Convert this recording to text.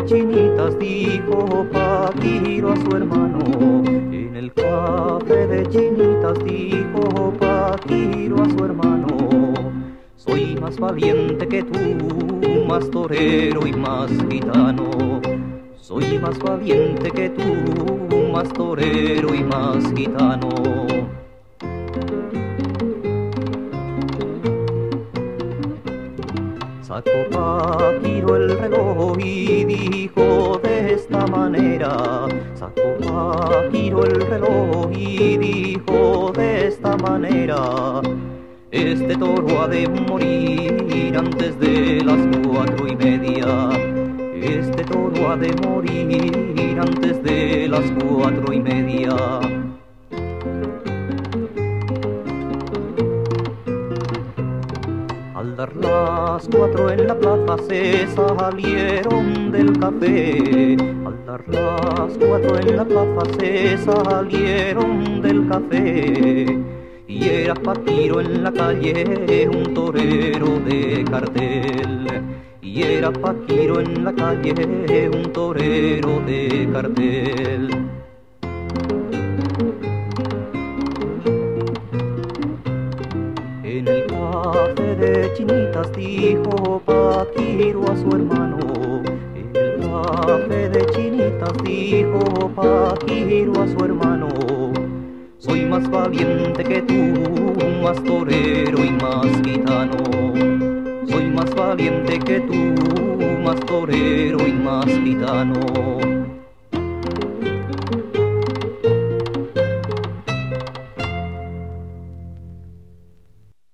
Chinitas dijo Paquiro a su hermano. En el café de Chinitas dijo Paquiro a su hermano. Soy más valiente que tú, más torero y más gitano. Soy más valiente que tú, más torero y más gitano. Sacó Paquiro el reloj y dijo de esta manera. Sacó Paquiro el reloj y dijo de esta manera. Este toro ha de morir antes de las 4:30. Este toro ha de morir antes de las 4:30. Al dar las 4 en la plaza se salieron del café. Al dar las 4 en la plaza se salieron del café. Y era Paquiro en la calle, un torero de cartel. Y era Paquiro en la calle, un torero de cartel. En el café de Chinitas dijo Paquiro a su hermano. En el café de Chinitas dijo Paquiro a su hermano. Soy más valiente que tú, más torero y más gitano. Soy más valiente que tú, más torero y más gitano.